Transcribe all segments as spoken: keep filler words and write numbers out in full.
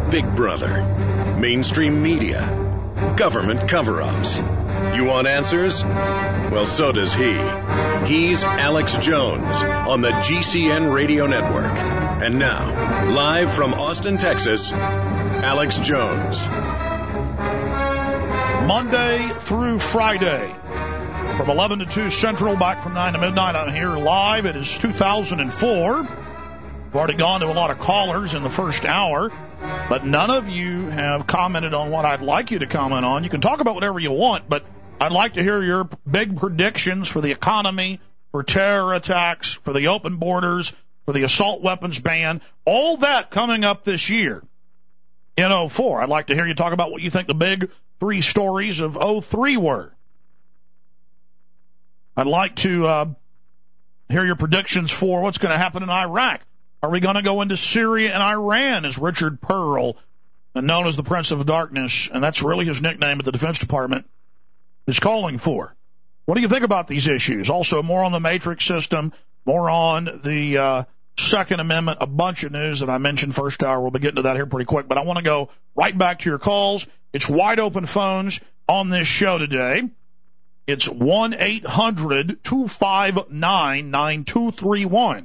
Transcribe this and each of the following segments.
Big Brother, mainstream media, government cover-ups. You want answers? Well, so does he. He's Alex Jones on the G C N Radio Network. And now, live from Austin, Texas, Alex Jones. Monday through Friday, from eleven to two Central, back from nine to midnight. I'm here live. It is two thousand four. We've already gone to a lot of callers in the first hour, but none of you have commented on what I'd like you to comment on. You can talk about whatever you want, but I'd like to hear your big predictions for the economy, for terror attacks, for the open borders, for the assault weapons ban, all that coming up this year in oh four. I'd like to hear you talk about what you think the big three stories of oh three were. I'd like to uh, hear your predictions for what's going to happen in Iraq. Are we going to go into Syria and Iran, as Richard Pearl, known as the Prince of Darkness, and that's really his nickname at the Defense Department, is calling for? What do you think about these issues? Also, more on the Matrix system, more on the uh, Second Amendment, a bunch of news that I mentioned first hour. We'll be getting to that here pretty quick, but I want to go right back to your calls. It's wide open phones on this show today. It's one eight hundred two five nine nine two three one.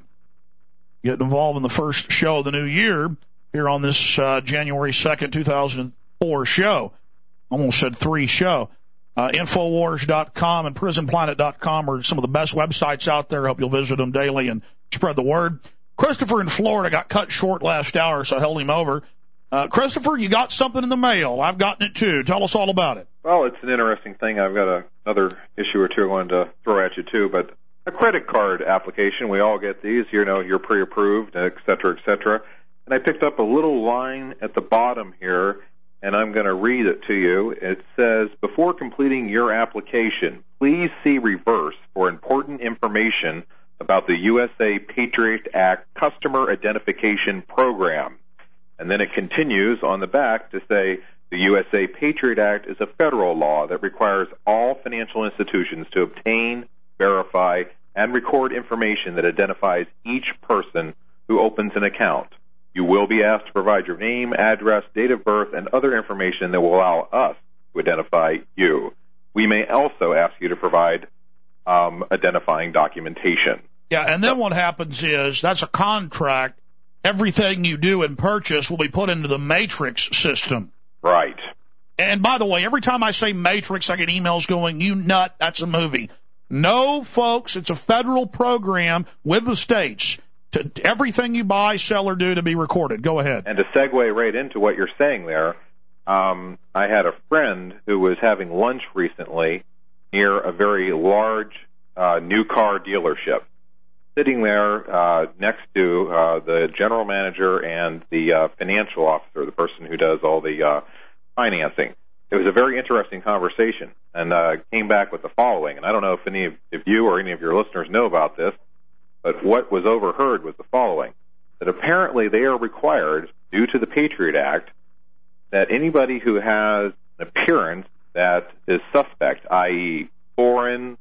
Get involved in the first show of the new year here on this uh, January second, two thousand four show. Almost said three show. Uh, Infowars dot com and Prison Planet dot com are some of the best websites out there. I hope you'll visit them daily and spread the word. Christopher in Florida got cut short last hour, so I held him over. Uh, Christopher, you got something in the mail. I've gotten it too. Tell us all about it. Well, it's an interesting thing. I've got a, another issue or two I wanted to throw at you too, but a credit card application. We all get these. You know, you're pre-approved, et cetera, et cetera. And I picked up a little line at the bottom here, and I'm going to read it to you. It says, before completing your application, please see reverse for important information about the U S A Patriot Act Customer Identification Program. And then it continues on the back to say, the U S A Patriot Act is a federal law that requires all financial institutions to obtain, verify, and record information that identifies each person who opens an account. You will be asked to provide your name, address, date of birth, and other information that will allow us to identify you. We may also ask you to provide um, identifying documentation. Yeah, and then what happens is that's a contract. Everything you do and purchase will be put into the Matrix system. Right. And by the way, every time I say Matrix, I get emails going, you nut, that's a movie. No, folks, it's a federal program with the states. To, everything you buy, sell, or do to be recorded. Go ahead. And to segue right into what you're saying there, um, I had a friend who was having lunch recently near a very large uh, new car dealership. Sitting there uh, next to uh, the general manager and the uh, financial officer, the person who does all the uh, financing. It was a very interesting conversation, and uh, came back with the following. And I don't know if any of if you or any of your listeners know about this, but what was overheard was the following: that apparently they are required, due to the Patriot Act, that anybody who has an appearance that is suspect, that is foreign,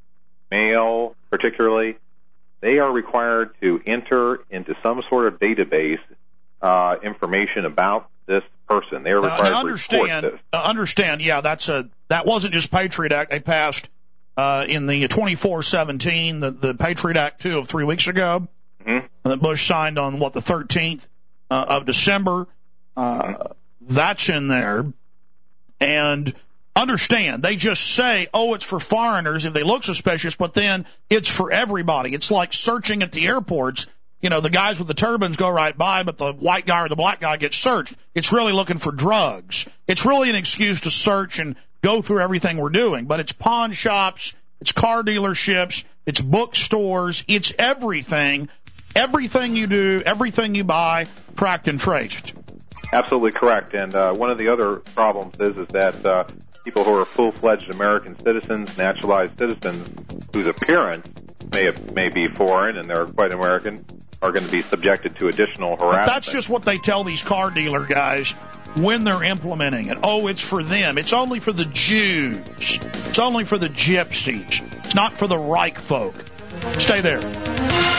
male particularly, they are required to enter into some sort of database uh, information about this person. They are required uh, understand, to report this. Uh, understand, yeah, that's a that wasn't just Patriot Act. They passed uh, in the twenty-four seventeen, the, the Patriot Act two of three weeks ago, mm-hmm. that Bush signed on, what, the thirteenth uh, of December. Uh, mm-hmm. That's in there. And understand, they just say, oh, it's for foreigners if they look suspicious, but then it's for everybody. It's like searching at the airports. You know, the guys with the turbans go right by, but the white guy or the black guy gets searched. It's really looking for drugs. It's really an excuse to search and go through everything we're doing. But it's pawn shops, it's car dealerships, it's bookstores, it's everything. Everything you do, everything you buy, tracked and traced. Absolutely correct. And uh, one of the other problems is, is that uh, people who are full-fledged American citizens, naturalized citizens, whose appearance may have, may be foreign and they're quite American, are going to be subjected to additional harassment. But that's just what they tell these car dealer guys when they're implementing it. Oh, it's for them. It's only for the Jews. It's only for the gypsies. It's not for the Reich folk. Stay there.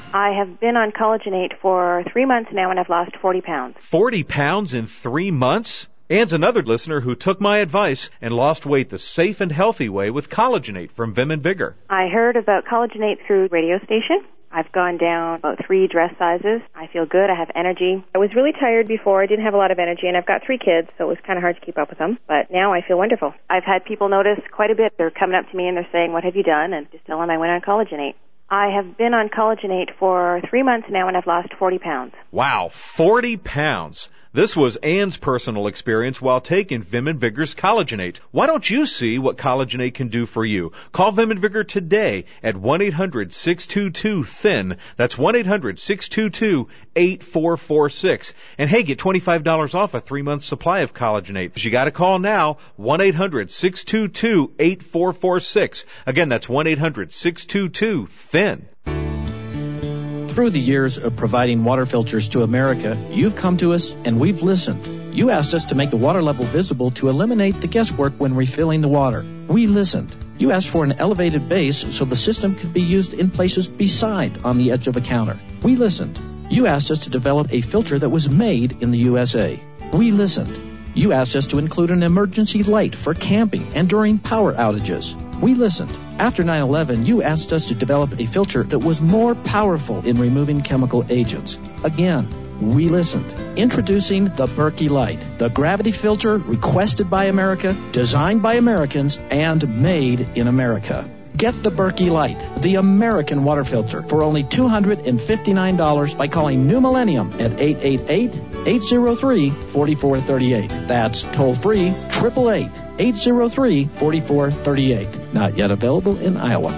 I have been on collagenate for three months now, and I've lost forty pounds. forty pounds in three months? Ann's another listener who took my advice and lost weight the safe and healthy way with collagenate from Vim and Vigor. I heard about collagenate through radio station. I've gone down about three dress sizes. I feel good. I have energy. I was really tired before. I didn't have a lot of energy, and I've got three kids, so it was kind of hard to keep up with them. But now I feel wonderful. I've had people notice quite a bit. They're coming up to me, and they're saying, what have you done? And just tell them I went on collagenate. I have been on collagenate for three months now, and I've lost forty pounds. Wow, forty pounds. This was Ann's personal experience while taking Vim and Vigor's collagenate. Why don't you see what collagenate can do for you? Call Vim and Vigor today at one eight hundred six two two thin. That's one eight hundred six two two eight four four six. And hey, get twenty-five dollars off a three-month supply of collagenate. You got to call now, one eight hundred six two two eight four four six. Again, that's one eight hundred six two two thin. Through the years of providing water filters to America, you've come to us and we've listened. You asked us to make the water level visible to eliminate the guesswork when refilling the water. We listened. You asked for an elevated base so the system could be used in places beside on the edge of a counter. We listened. You asked us to develop a filter that was made in the U S A. We listened. You asked us to include an emergency light for camping and during power outages. We listened. After nine eleven, you asked us to develop a filter that was more powerful in removing chemical agents. Again, we listened. Introducing the Berkey Light, the gravity filter requested by America, designed by Americans, and made in America. Get the Berkey Light, the American water filter, for only two hundred fifty-nine dollars by calling New Millennium at eight eight eight, eight zero three, four four three eight. That's toll-free, eight eight eight, eight zero three, four four three eight. Not yet available in Iowa.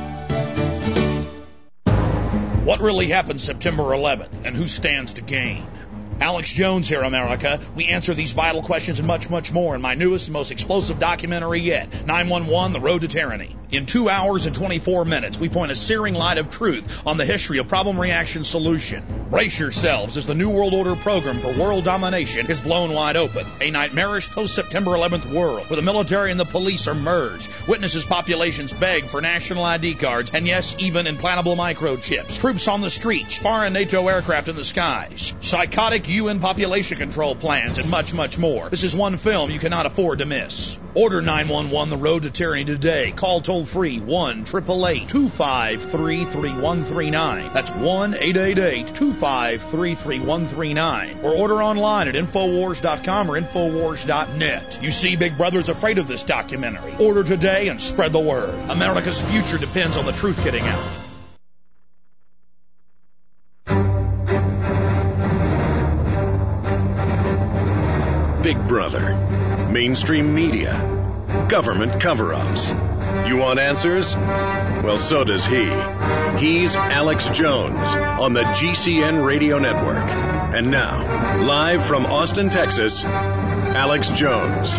What really happened September eleventh, and who stands to gain? Alex Jones here, America. We answer these vital questions and much, much more in my newest and most explosive documentary yet, nine one one, The Road to Tyranny. In two hours and twenty-four minutes, we point a searing light of truth on the history of problem-reaction solution. Brace yourselves as the New World Order program for world domination is blown wide open. A nightmarish post-September eleventh world where the military and the police are merged. Witnesses populations beg for national I D cards and, yes, even implantable microchips. Troops on the streets, foreign NATO aircraft in the skies. Psychotic U N population control plans, and much, much more. This is one film you cannot afford to miss. Order nine one one, The Road to Tyranny today. Call toll-free one eight eight eight, two five three, three one three nine. That's one eight eight eight, two five three, three one three nine. Or order online at Infowars dot com or Infowars dot net. You see, Big Brother's afraid of this documentary. Order today and spread the word. America's future depends on the truth getting out. Big Brother, mainstream media, government cover-ups. You want answers? Well, so does he. He's Alex Jones on the G C N Radio Network. And now, live from Austin, Texas, Alex Jones.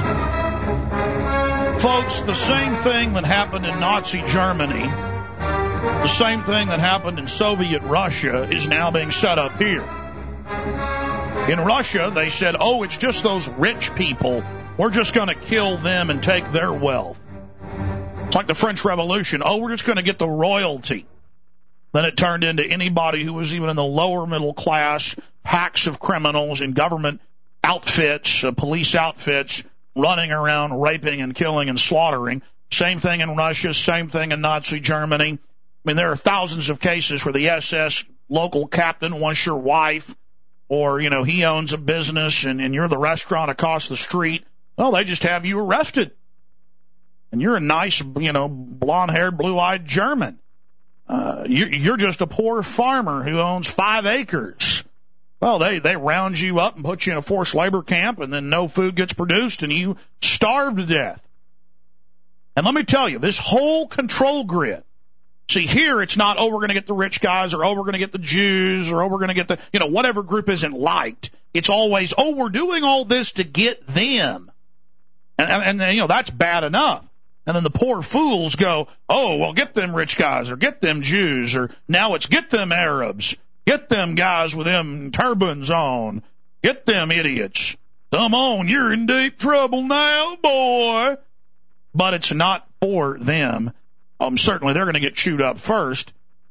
Folks, the same thing that happened in Nazi Germany, the same thing that happened in Soviet Russia is now being set up here. In Russia, they said, oh, it's just those rich people. We're just going to kill them and take their wealth. It's like the French Revolution. Oh, we're just going to get the royalty. Then it turned into anybody who was even in the lower middle class, packs of criminals in government outfits, uh, police outfits, running around raping and killing and slaughtering. Same thing in Russia, same thing in Nazi Germany. I mean, there are thousands of cases where the S S local captain wants your wife, or, you know, he owns a business and, and you're the restaurant across the street. Well, they just have you arrested. And you're a nice, you know, blonde-haired, blue-eyed German. Uh, you, you're just a poor farmer who owns five acres. Well, they, they round you up and put you in a forced labor camp, and then no food gets produced, and you starve to death. And let me tell you, this whole control grid, see, here it's not, oh, we're going to get the rich guys, or, oh, we're going to get the Jews, or, oh, we're going to get the, you know, whatever group isn't liked. It's always, oh, we're doing all this to get them. And, and, and you know, that's bad enough. And then the poor fools go, oh, well, get them rich guys, or get them Jews, or now it's get them Arabs, get them guys with them turbans on, get them idiots. Come on, you're in deep trouble now, boy. But it's not for them. Um, certainly they're going to get chewed up first.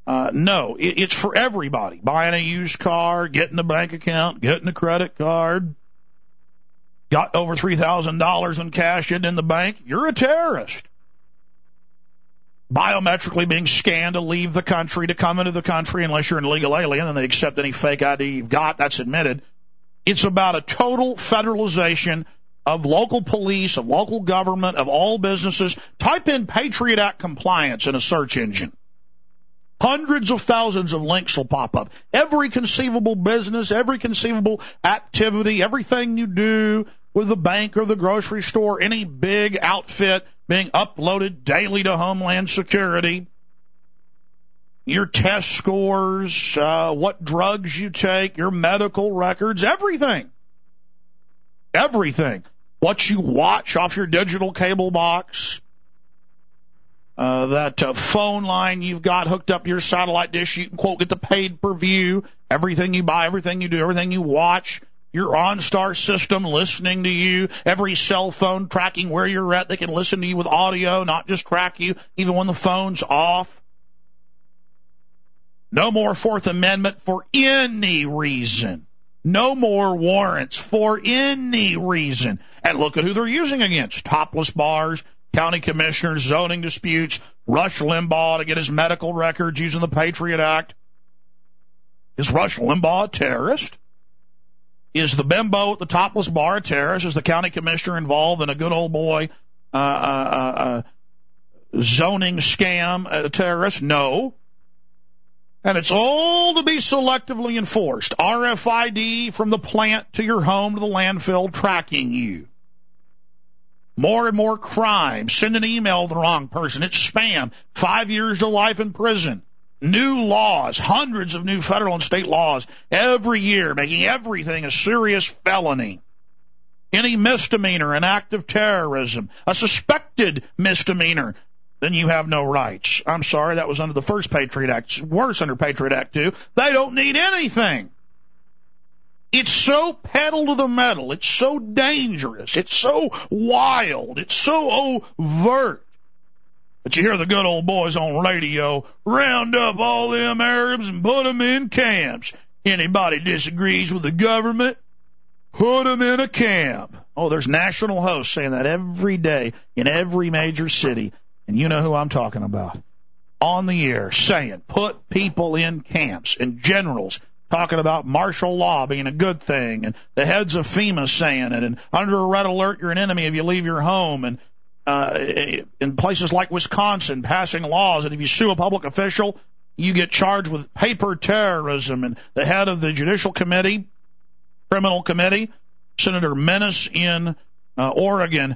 Uh, no, it, it's for everybody. Buying a used car, getting a bank account, getting a credit card, got over three thousand dollars in cash in the bank, you're a terrorist. Biometrically being scanned to leave the country, to come into the country, unless you're an illegal alien and they accept any fake I D you've got, that's admitted. It's about a total federalization of local police, of local government, of all businesses. Type in Patriot Act compliance in a search engine. Hundreds of thousands of links will pop up. Every conceivable business, every conceivable activity, everything you do with the bank or the grocery store, any big outfit being uploaded daily to Homeland Security. Your test scores, uh, what drugs you take, your medical records, everything. Everything. What you watch off your digital cable box. Uh, that uh, phone line you've got hooked up to your satellite dish, you can, quote, get the paid per view. Everything you buy, everything you do, everything you watch. Your OnStar system listening to you. Every cell phone tracking where you're at. They can listen to you with audio, not just track you, even when the phone's off. No more Fourth Amendment for any reason. No more warrants for any reason. And look at who they're using against. Topless bars, county commissioners, zoning disputes, Rush Limbaugh to get his medical records using the Patriot Act. Is Rush Limbaugh a terrorist? Is the bimbo at the topless bar a terrorist? Is the county commissioner involved in a good old boy uh, uh, uh, zoning scam a terrorist? No. And it's all to be selectively enforced. R F I D from the plant to your home to the landfill tracking you. More and more crime. Send an email to the wrong person. It's spam. Five years to life in prison. New laws, hundreds of new federal and state laws every year, making everything a serious felony. Any misdemeanor, an act of terrorism, a suspected misdemeanor, then you have no rights. I'm sorry, that was under the first Patriot Act. It's worse under Patriot Act two. They don't need anything. It's so pedal to the metal. It's so dangerous. It's so wild. It's so overt. But you hear the good old boys on radio, round up all them Arabs and put them in camps. Anybody disagrees with the government, put them in a camp. Oh, there's national hosts saying that every day in every major city. And you know who I'm talking about. On the air saying, put people in camps, and generals talking about martial law being a good thing, and the heads of FEMA saying it, and under a red alert you're an enemy if you leave your home, and uh, in places like Wisconsin passing laws that if you sue a public official, you get charged with paper terrorism, and the head of the Judicial Committee, Criminal Committee, Senator Menace in uh, Oregon,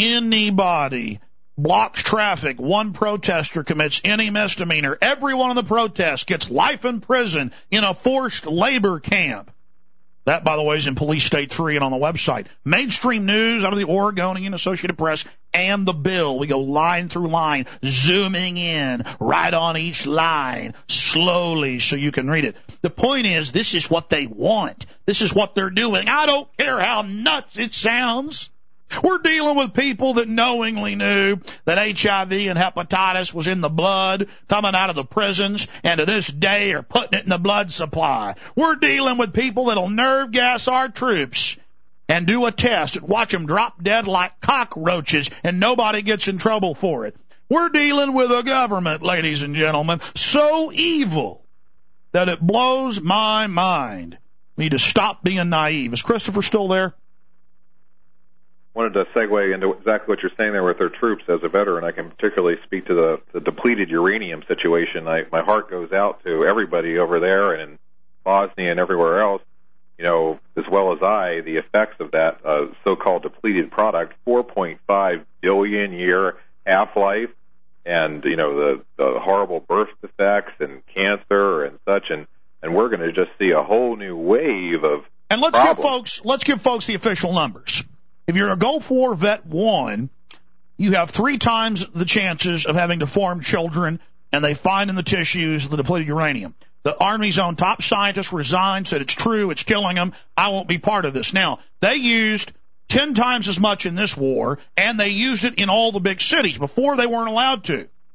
anybody blocks traffic, one protester commits any misdemeanor, everyone in the protest gets life in prison in a forced labor camp. That, by the way, is in Police State three and on the website. Mainstream news out of the Oregonian Associated Press and the bill. We go line through line, zooming in, right on each line, slowly so you can read it. The point is, this is what they want. This is what they're doing. I don't care how nuts it sounds. We're dealing with people that knowingly knew that H I V and hepatitis was in the blood coming out of the prisons, and to this day are putting it in the blood supply. We're dealing with people that'll nerve gas our troops and do a test and watch them drop dead like cockroaches, and nobody gets in trouble for it. We're dealing with a government, ladies and gentlemen, so evil that it blows my mind. We need to stop being naive. Is Christopher still there? Wanted to segue into exactly what you're saying there with their troops. As a veteran, I can particularly speak to the, the depleted uranium situation. I, my heart goes out to everybody over there and in Bosnia and everywhere else, you know, as well as I, the effects of that uh, so-called depleted product, four point five billion year half-life, and, you know, the, the horrible birth defects and cancer and such, and, and we're going to just see a whole new wave of And let's problems. give folks, let's give folks the official numbers. If you're a Gulf War vet one, you have three times the chances of having deformed children, and they find in the tissues the depleted uranium. The Army's own top scientist resigned, said it's true, it's killing them, I won't be part of this. Now, they used ten times as much in this war, and they used it in all the big cities. Before, they weren't allowed to.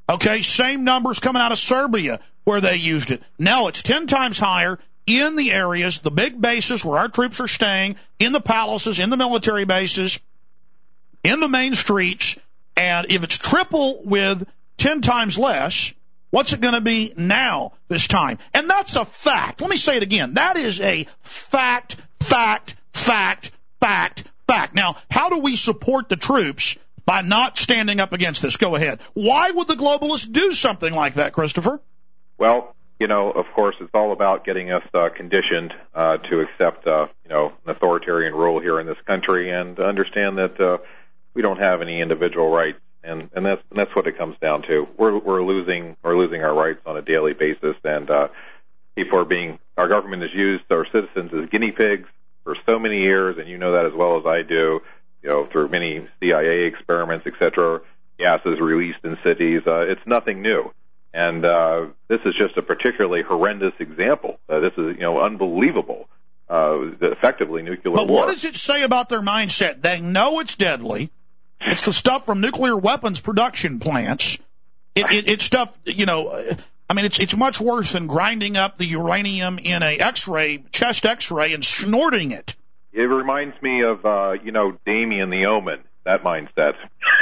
Okay, same numbers coming out of Serbia where they used it. Now it's ten times higher in the areas, the big bases where our troops are staying, in the palaces, in the military bases, in the main streets. And if it's triple with ten times less, what's it going to be now this time? And that's a fact. Let me say it again. That is a fact, fact, fact, fact, fact. Now, how do we support the troops by not standing up against this? Go ahead. Why would the globalists do something like that, Christopher? Well, you know, of course, it's all about getting us uh, conditioned uh, to accept, uh, you know, an authoritarian rule here in this country and to understand that uh, we don't have any individual rights. And, and that's and that's what it comes down to. We're we're losing we're losing our rights on a daily basis, and uh, people are being our government has used our citizens as guinea pigs for so many years, and you know that as well as I do. You know, through many C I A experiments, et cetera, gases released in cities. Uh, it's nothing new, and uh, this is just a particularly horrendous example. Uh, this is you know unbelievable. Uh, effectively nuclear but war. What does it say about their mindset? They know it's deadly. It's the stuff from nuclear weapons production plants. It, it, it's stuff, you know, I mean, it's it's much worse than grinding up the uranium in a X-ray, chest X-ray, and snorting it. It reminds me of, uh, you know, Damien the Omen, that mindset,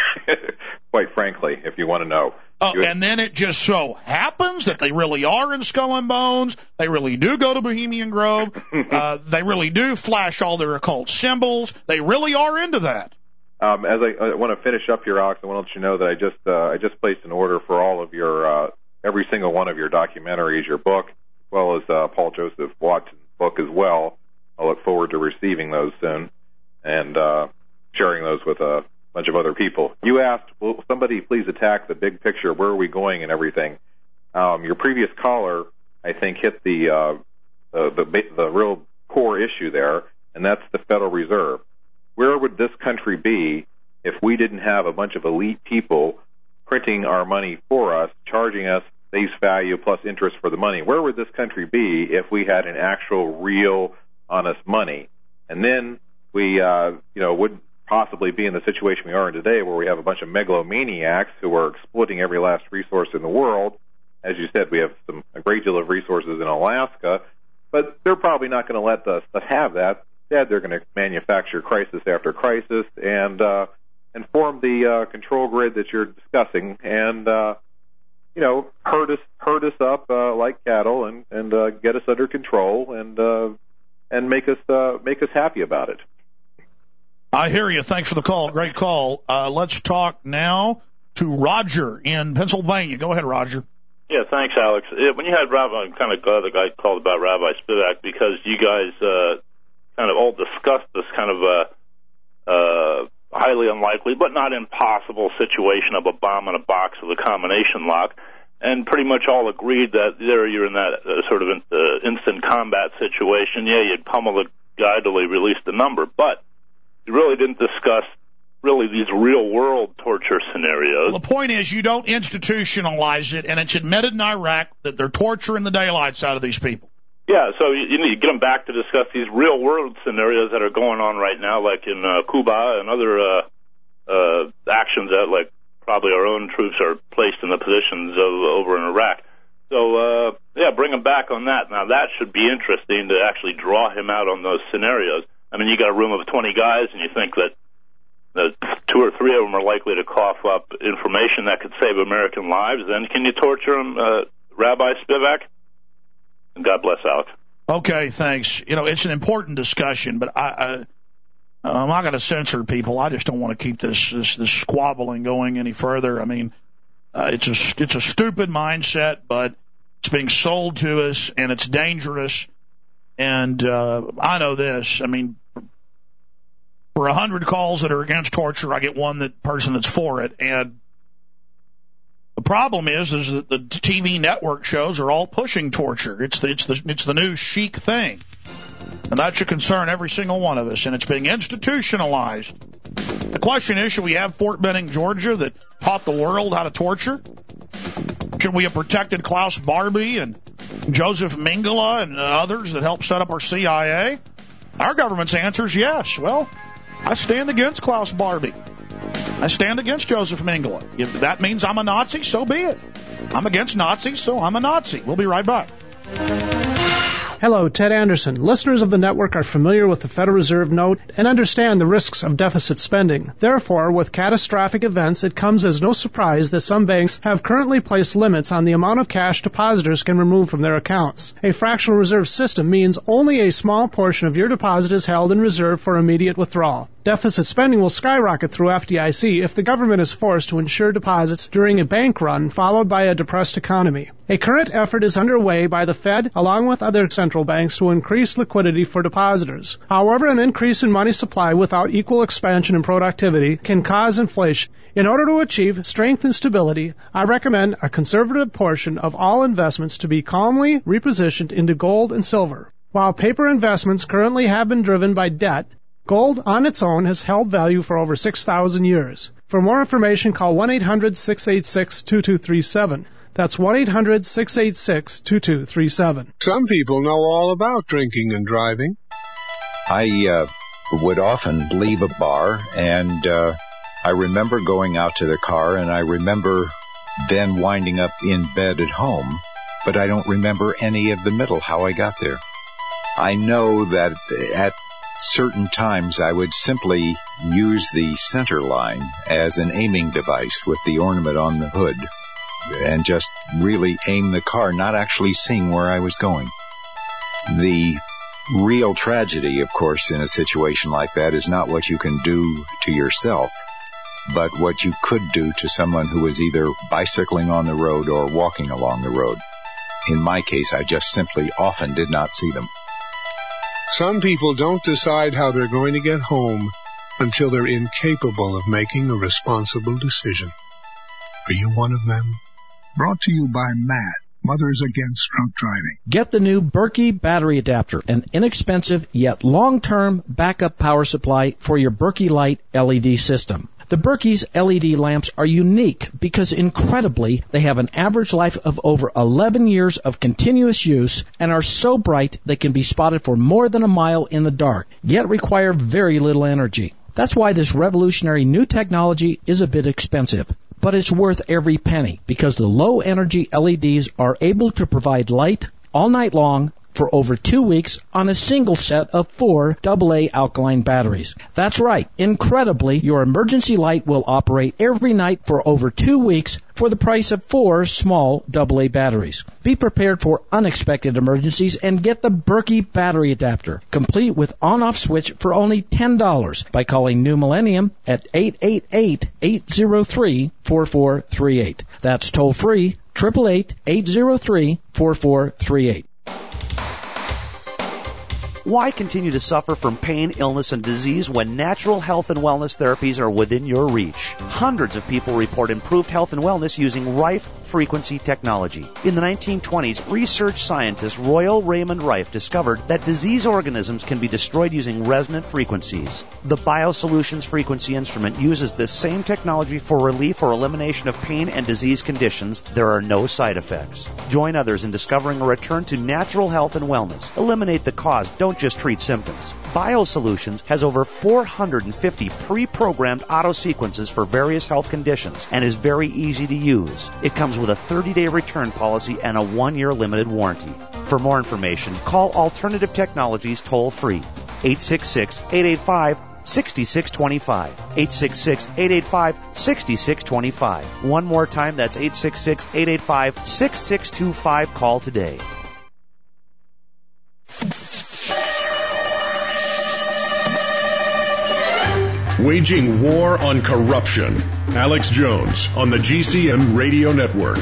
quite frankly, if you want to know. Oh, you and then it just so happens that they really are in Skull and Bones. They really do go to Bohemian Grove. uh, they really do flash all their occult symbols. They really are into that. Um, as I, I want to finish up here, Alex, I want to let you know that I just uh, I just placed an order for all of your uh, every single one of your documentaries, your book, as well as uh, Paul Joseph Watson's book as well. I look forward to receiving those soon and uh, sharing those with a bunch of other people. You asked, will somebody please attack the big picture? Where are we going and everything? Um, your previous caller, I think, hit the, uh, the the the real core issue there, and that's the Federal Reserve. Where would this country be if we didn't have a bunch of elite people printing our money for us, charging us face value plus interest for the money? Where would this country be if we had an actual, real, honest money? And then we, uh, you know, would possibly be in the situation we are in today, where we have a bunch of megalomaniacs who are exploiting every last resource in the world. As you said, we have some a great deal of resources in Alaska, but they're probably not going to let us have that. Instead, they're going to manufacture crisis after crisis and uh, and form the uh, control grid that you're discussing, and uh, you know herd us herd us up uh, like cattle, and and uh, get us under control, and uh, and make us uh, make us happy about it. I hear you. Thanks for the call. Great call. Uh, let's talk now to Roger in Pennsylvania. Go ahead, Roger. Yeah, thanks, Alex. When you had Rabbi, I'm kind of glad the guy called about Rabbi Spivak, because you guys. Uh, kind of all discussed this kind of a uh, uh, highly unlikely but not impossible situation of a bomb in a box with a combination lock, and pretty much all agreed that there you're in that uh, sort of in, uh, instant combat situation. Yeah, you'd pummel the guy till he released the number, but you really didn't discuss really these real-world torture scenarios. Well, the point is you don't institutionalize it, and it's admitted in Iraq that they're torturing the daylights out of these people. Yeah, so you, you need to get them back to discuss these real-world scenarios that are going on right now, like in uh, Cuba and other uh, uh, actions that, like, probably our own troops are placed in the positions of, over in Iraq. So, uh, yeah, bring him back on that. Now, that should be interesting to actually draw him out on those scenarios. I mean, you got a room of twenty guys, and you think that that two or three of them are likely to cough up information that could save American lives. Then can you torture them, uh, Rabbi Spivak? And God bless, Alex. Okay, thanks. You know, it's an important discussion, but I, I, I'm not going to censor people. I just don't want to keep this, this, this squabbling going any further. I mean, uh, it's a, it's a stupid mindset, but it's being sold to us, and it's dangerous. And uh, I know this. I mean, for a hundred calls that are against torture, I get one that person that's for it. And the problem is, is that the T V network shows are all pushing torture. It's the, it's the, it's the new chic thing. And that should concern every single one of us. And it's being institutionalized. The question is, should we have Fort Benning, Georgia, that taught the world how to torture? Should we have protected Klaus Barbie and Joseph Mengele and others that helped set up our C I A? Our government's answer is yes. Well, I stand against Klaus Barbie. I stand against Joseph Mengele. If that means I'm a Nazi, so be it. I'm against Nazis, so I'm a Nazi. We'll be right back. Hello, Ted Anderson. Listeners of the network are familiar with the Federal Reserve note and understand the risks of deficit spending. Therefore, with catastrophic events, it comes as no surprise that some banks have currently placed limits on the amount of cash depositors can remove from their accounts. A fractional reserve system means only a small portion of your deposit is held in reserve for immediate withdrawal. Deficit spending will skyrocket through F D I C if the government is forced to insure deposits during a bank run followed by a depressed economy. A current effort is underway by the Fed along with other central banks to increase liquidity for depositors. However, an increase in money supply without equal expansion in productivity can cause inflation. In order to achieve strength and stability, I recommend a conservative portion of all investments to be calmly repositioned into gold and silver. While paper investments currently have been driven by debt, gold on its own has held value for over six thousand years. For more information, call one eight hundred six eight six two two three seven. That's one eight hundred six eight six two two three seven. Some people know all about drinking and driving. I uh, would often leave a bar, and uh, I remember going out to the car, and I remember then winding up in bed at home, but I don't remember any of the middle, how I got there. I know that at certain times I would simply use the center line as an aiming device with the ornament on the hood and just really aim the car, not actually seeing where I was going. The real tragedy, of course, in a situation like that is not what you can do to yourself, but what you could do to someone who is either bicycling on the road or walking along the road. In my case, I just simply often did not see them. Some people don't decide how they're going to get home until they're incapable of making a responsible decision. Are you one of them? Brought to you by M A D, Mothers Against Drunk Driving. Get the new Berkey battery adapter, an inexpensive yet long-term backup power supply for your Berkey Light L E D system. The Berkey's L E D lamps are unique because, incredibly, they have an average life of over eleven years of continuous use and are so bright they can be spotted for more than a mile in the dark, yet require very little energy. That's why this revolutionary new technology is a bit expensive. But it's worth every penny because the low-energy L E Ds are able to provide light all night long for over two weeks on a single set of four double A alkaline batteries. That's right. Incredibly, your emergency light will operate every night for over two weeks for the price of four small double A batteries. Be prepared for unexpected emergencies and get the Berkey battery adapter, complete with on-off switch for only ten dollars by calling New Millennium at eight eight eight, eight zero three, four four three eight. That's toll-free, eight eight eight, eight zero three, four four three eight. Why continue to suffer from pain, illness, and disease when natural health and wellness therapies are within your reach? Hundreds of people report improved health and wellness using Rife frequency technology. In the nineteen twenties, research scientist Royal Raymond Rife discovered that disease organisms can be destroyed using resonant frequencies. The BioSolutions frequency instrument uses this same technology for relief or elimination of pain and disease conditions. There are no side effects. Join others in discovering a return to natural health and wellness. Eliminate the cause. Don't just treat symptoms. BioSolutions has over four hundred fifty pre-programmed auto sequences for various health conditions and is very easy to use. It comes with a thirty-day return policy and a one-year limited warranty. For more information, call Alternative Technologies toll-free, eight six six, eight eight five, six six two five, eight six six, eight eight five, six six two five. One more time, that's eight six six, eight eight five, six six two five. Call today. Waging war on corruption. Alex Jones on the G C N Radio Network.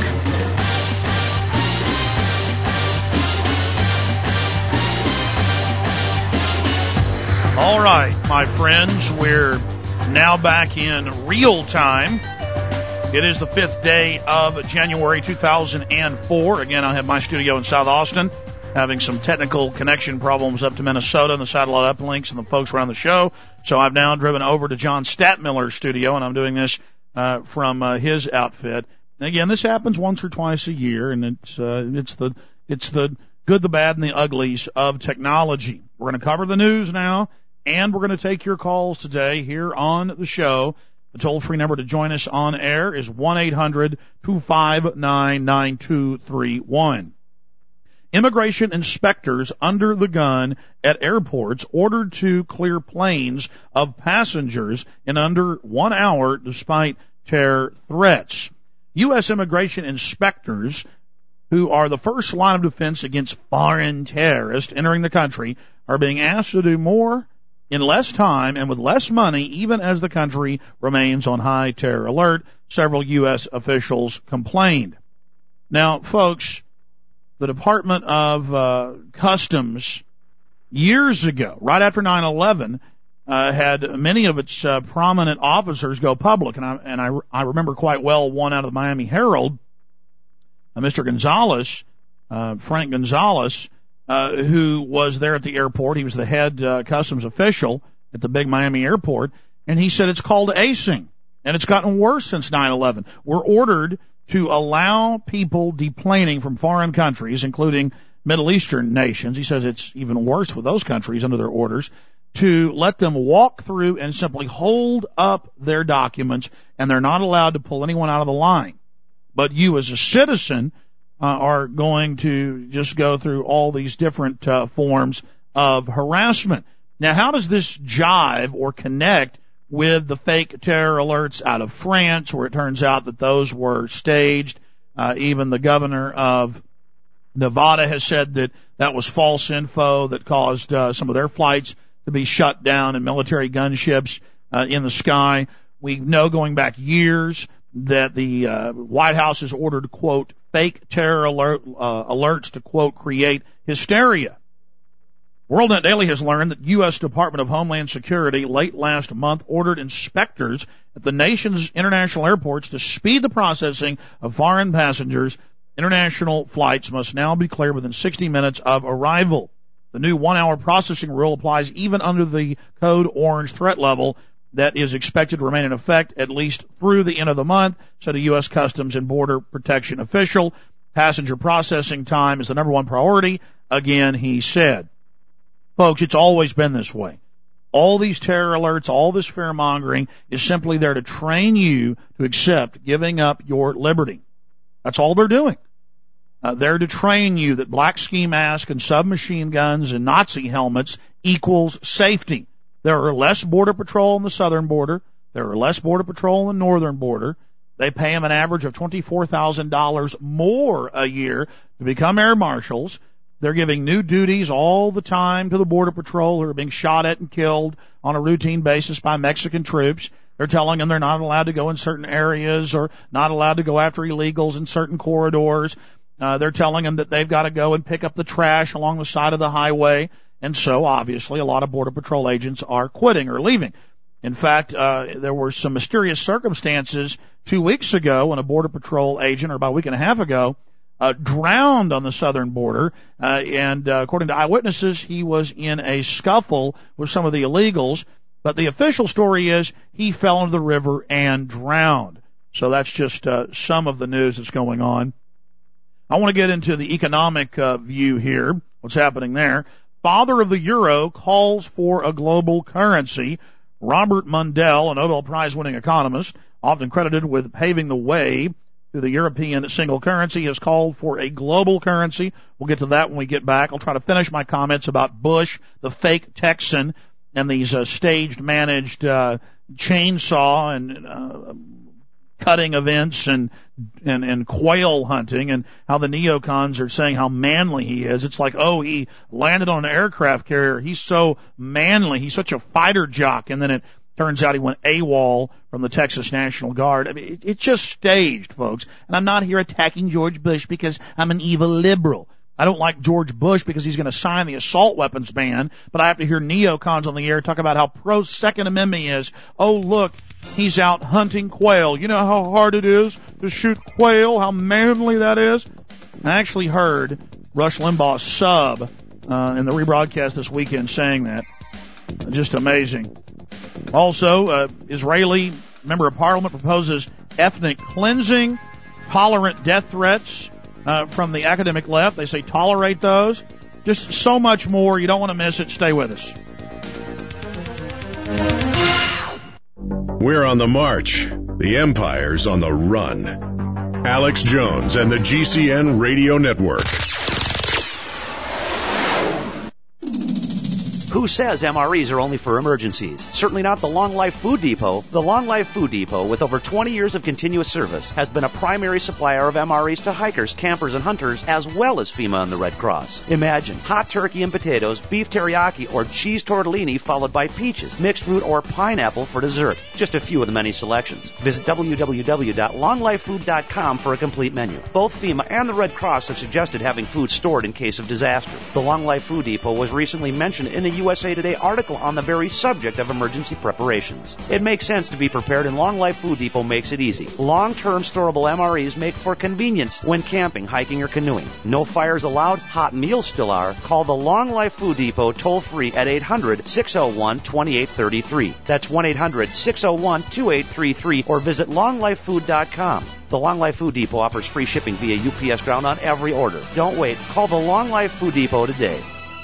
All right, my friends, we're now back in real time. It is the fifth day of January two thousand four. Again, I have my studio in South Austin, having some technical connection problems up to Minnesota and the satellite uplinks and the folks around the show. So I've now driven over to John Statmiller's studio, and I'm doing this uh, from uh, his outfit. And again, this happens once or twice a year, and it's uh, it's the it's the good, the bad, and the uglies of technology. We're going to cover the news now, and we're going to take your calls today here on the show. The toll-free number to join us on air is one eight hundred two five nine nine two three one. Immigration inspectors under the gun at airports ordered to clear planes of passengers in under one hour despite terror threats. U S immigration inspectors, who are the first line of defense against foreign terrorists entering the country, are being asked to do more in less time and with less money, even as the country remains on high terror alert, several U S officials complained. Now, folks, the Department of uh, Customs years ago, right after nine eleven, uh, had many of its uh, prominent officers go public, and I and I, I remember quite well one out of the Miami Herald, uh, Mister Gonzalez, uh, Frank Gonzalez, uh, who was there at the airport. He was the head uh, customs official at the big Miami airport, and he said it's called acing, and it's gotten worse since nine eleven. We're ordered to allow people deplaning from foreign countries, including Middle Eastern nations. He says it's even worse with those countries under their orders, to let them walk through and simply hold up their documents, and they're not allowed to pull anyone out of the line. But you as a citizen uh, are going to just go through all these different uh, forms of harassment. Now, how does this jive or connect with the fake terror alerts out of France, where it turns out that those were staged? Uh, even the governor of Nevada has said that that was false info that caused uh, some of their flights to be shut down and military gunships uh, in the sky. We know going back years that the uh, White House has ordered, quote, fake terror alert, uh, alerts to, quote, create hysteria. WorldNet Daily has learned that U S Department of Homeland Security late last month ordered inspectors at the nation's international airports to speed the processing of foreign passengers. International flights must now be cleared within sixty minutes of arrival. The new one-hour processing rule applies even under the code orange threat level that is expected to remain in effect at least through the end of the month, said a U S Customs and Border Protection official. Passenger processing time is the number one priority, again, he said. Folks, it's always been this way. All these terror alerts, all this fear-mongering is simply there to train you to accept giving up your liberty. That's all they're doing. Uh, they're to train you that black ski masks and submachine guns and Nazi helmets equals safety. There are less border patrol on the southern border. There are less border patrol on the northern border. They pay them an average of twenty-four thousand dollars more a year to become air marshals. They're giving new duties all the time to the Border Patrol, who are being shot at and killed on a routine basis by Mexican troops. They're telling them they're not allowed to go in certain areas or not allowed to go after illegals in certain corridors. Uh, they're telling them that they've got to go and pick up the trash along the side of the highway. And so, obviously, a lot of Border Patrol agents are quitting or leaving. In fact, uh, there were some mysterious circumstances two weeks ago when a Border Patrol agent, or about a week and a half ago, Uh, drowned on the southern border, uh, and uh, according to eyewitnesses, he was in a scuffle with some of the illegals, but the official story is he fell into the river and drowned. So that's just uh, some of the news that's going on. I want to get into the economic uh, view here, what's happening there. Father of the euro calls for a global currency. Robert Mundell, a Nobel Prize-winning economist, often credited with paving the way to the European single currency, has called for a global currency. We'll get to that when we get back. I'll try to finish my comments about Bush, the fake Texan, and these uh, staged, managed uh, chainsaw and uh, cutting events and, and and quail hunting, and how the neocons are saying how manly he is. It's like, oh, he landed on an aircraft carrier. He's so manly. He's such a fighter jock. And then it turns out he went AWOL from the Texas National Guard. I mean, it, it's just staged, folks. And I'm not here attacking George Bush because I'm an evil liberal. I don't like George Bush because he's going to sign the assault weapons ban, but I have to hear neocons on the air talk about how pro-Second Amendment he is. Oh, look, he's out hunting quail. You know how hard it is to shoot quail, how manly that is? I actually heard Rush Limbaugh's sub uh, in the rebroadcast this weekend saying that. Just amazing. Also, uh, Israeli member of parliament proposes ethnic cleansing, tolerant death threats uh, from the academic left. They say tolerate those. Just so much more. You don't want to miss it. Stay with us. We're on the march. The Empire's on the run. Alex Jones and the G C N Radio Network. Who says M R Es are only for emergencies? Certainly not the Long Life Food Depot. The Long Life Food Depot, with over twenty years of continuous service, has been a primary supplier of M R Es to hikers, campers, and hunters, as well as FEMA and the Red Cross. Imagine hot turkey and potatoes, beef teriyaki, or cheese tortellini, followed by peaches, mixed fruit, or pineapple for dessert. Just a few of the many selections. Visit w w w dot long life food dot com for a complete menu. Both FEMA and the Red Cross have suggested having food stored in case of disaster. The Long Life Food Depot was recently mentioned in a U S A Today article on the very subject of emergency preparations. It makes sense to be prepared, and Long Life Food Depot makes it easy. Long-term storable M R Es make for convenience when camping, hiking, or canoeing. No fires allowed, hot meals still are. Call the Long Life Food Depot toll-free at eight hundred, six oh one, two eight three three. That's one eight hundred, six oh one, two eight three three, or visit long life food dot com. The Long Life Food Depot offers free shipping via U P S ground on every order. Don't wait. Call the Long Life Food Depot today.